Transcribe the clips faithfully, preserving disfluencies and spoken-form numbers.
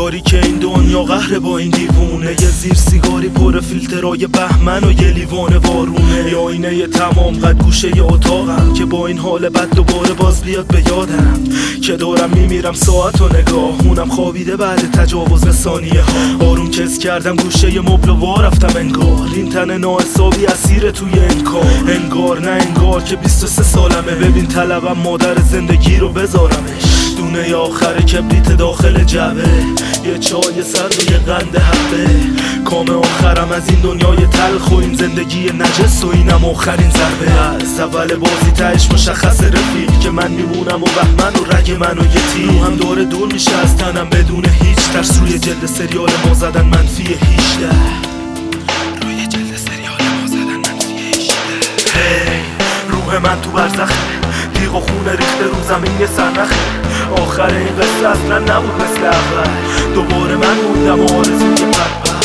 تاریک این دنیا قهر با این دیوونه، یه زیر سیگاری پر فیلترای بهمن و یه لیوان وارونه، یه آینه تمام قد گوشه ی اتاقم که با این حال بد دوباره باز بیاد به یادم که دارم میمیرم ساعت و نگاه اونم خوابیده بعد تجاوز ثانیه ها. آروم کس کردم گوشه ی مبل و وا رفتم انگار این تن ناحسابی اسیر توی انکار، انگار نه انگار که بیست و سه سالمه. ببین طلبم مادر زندگی رو بذارمش دونه آخر کبریت داخل جعبه، یه چای سرد و یه قند حبه، کام آخرم از این دنیای تلخ و این زندگی نجس و اینم آخرین ضربه. از اول بازی تهش مشخص رفیق که من میمونم و بهمن و رگ من و یه تیر هم داره دور میشه از تنم بدون هیچ ترس. روی جلد سریال ما زدن منفی هیچده، روی جلد سریال ما زدن منفی هیچده. هی روح من تو برزخه، دیغ و خونه ریخته رو زمین یه سرنخه، آخر این قصه اصلا نبود مثل اول، دوباره من موندم و آرزوی پرپر.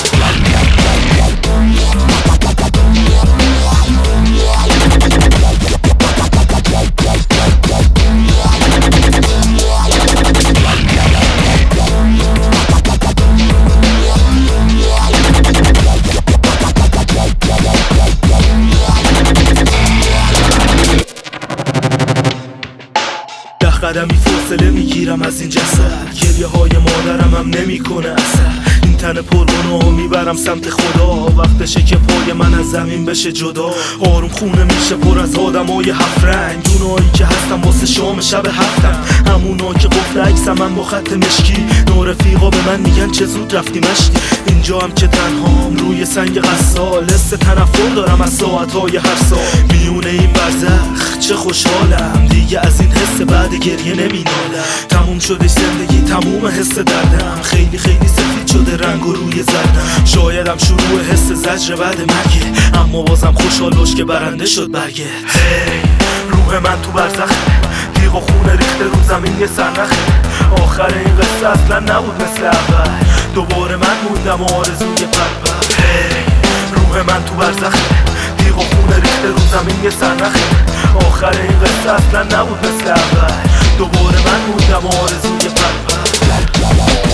قدمی فاصله میگیرم از این جسد، گریه های مادرم هم نمیکنه اثر، این تن پرگناه میبرم سمت خدا، وقتشه که پای من از زمین بشه جدا. آروم خونه میشه پر از آدمای هفت رنگ، اونایی که هستم واسه شام شب هفتم، همونا که قفل عکسم من با خط مشکی، نارفیقا به من میگن چه زود رفتی مشتی. اینجا هم که تنهام روی سنگ غسال، حس تنفر دارم از ساعتهای هر سال، میونه این برزخ چه خوشحالم دیگه از این حس بعد گریه نمینالم. تموم شده زندگی، تموم حس دردم، خیلی خیلی سفید شده رنگ و روی زردم، شایدم شروع حس زجر بعد مرگه، اما بازم خوشحال باش که برنده شد برگه. هی روح من تو برزخه، دیغ و خونه ریخته رو زمین یه سرنخه، آخر این قصه اصلا نبود مثل اول، دوباره من موندم و آرزوی پرپر. هی روح من تو برزخه، دیغ و خونه ریخته رو زمین یه سرنخه، آخر این قصه اصلا نبود مثل اول، دوباره من موندم و آرزوی پرپر.